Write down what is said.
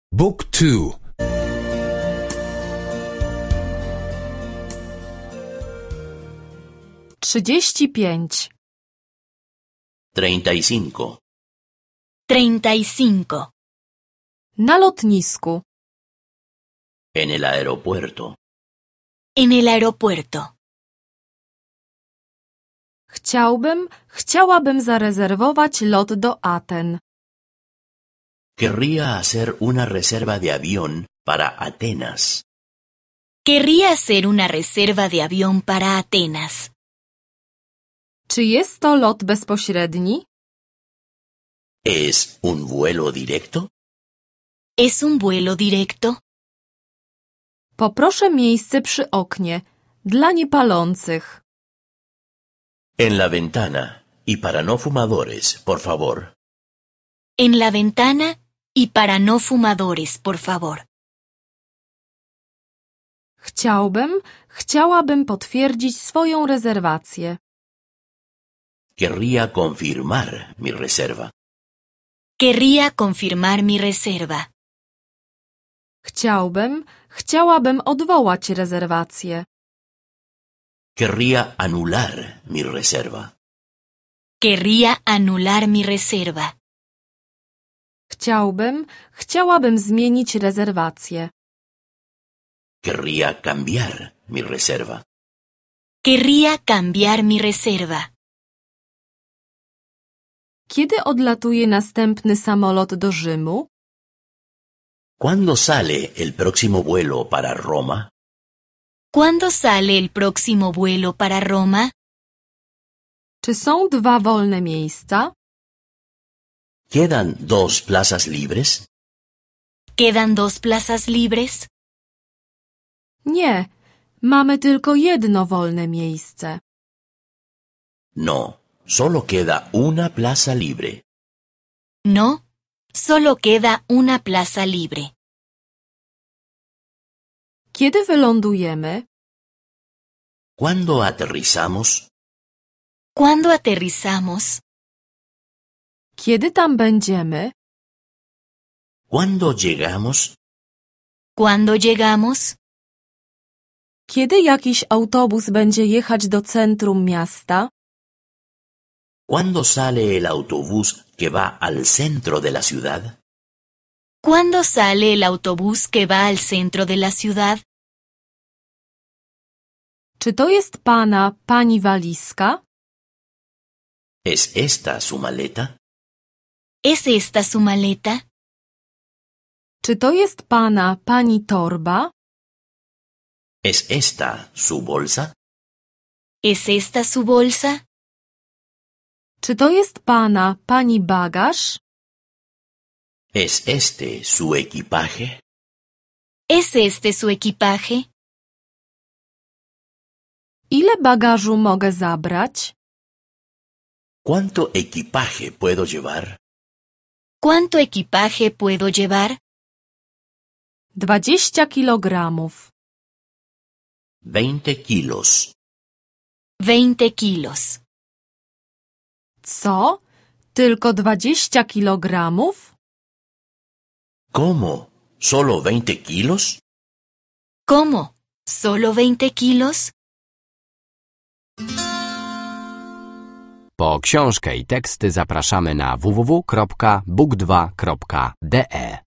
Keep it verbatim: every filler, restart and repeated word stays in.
Book two. Trzydzieści pięć. Treinta y cinco. Treinta y cinco. Na lotnisku. En el aeropuerto. En el aeropuerto. Chciałbym, chciałabym zarezerwować lot do Aten. Querría hacer una reserva de avión para Atenas. Querría hacer una reserva de avión para Atenas. Czy jest to lot bezpośredni? ¿Es un vuelo directo? ¿Es un vuelo directo? Poproszę miejsce przy oknie, dla niepalących. En la ventana y para no fumadores, por favor. En la ventana y para no fumadores, por favor. Chciałbym, chciałabym potwierdzić swoją rezerwację. Querría confirmar mi reserva. Querría confirmar mi reserva. Chciałbym, chciałabym odwołać rezerwację. Querría anular mi reserva. Querría anular mi reserva. Chciałbym, chciałabym zmienić rezerwację. Querría cambiar mi reserva. Querría cambiar mi reserva. Kiedy odlatuje następny samolot do Rzymu? ¿Cuándo sale el próximo vuelo para Roma? ¿Cuándo sale el próximo vuelo para Roma? Czy są dwa wolne miejsca? ¿Quedan dos plazas libres? ¿Quedan dos plazas libres? Nie, mamy tylko jedno wolne miejsce. No, solo queda una plaza libre. No, solo queda una plaza libre. Kiedy wylądujemy? ¿Cuándo aterrizamos? ¿Cuándo aterrizamos? Kiedy tam będziemy? ¿Cuándo llegamos? ¿Cuándo llegamos? Kiedy jakiś autobus będzie jechać do centrum miasta? ¿Cuándo sale el autobús que va al centro de la ciudad? ¿Cuándo sale el autobús que va al centro de la ciudad? Czy to jest pana, pani walizka? ¿Es esta su maleta? ¿Es esta su maleta? Czy to jest pana, pani torba? ¿Es esta su bolsa? ¿Es esta su bolsa? Czy to jest pana, pani bagaż? ¿Es este su equipaje? ¿Es este su equipaje? Ile bagażu mogę zabrać? ¿Cuánto equipaje puedo llevar? ¿Cuánto equipaje puedo llevar? Dwadzieścia kilogramów. Veinte kilos. Veinte kilos. Co? Tylko dwadzieścia kilogramów? ¿Cómo? ¿Solo veinte kilos? ¿Cómo? ¿Solo veinte kilos? Po książkę i teksty zapraszamy na w w w kropka book dwa kropka d e.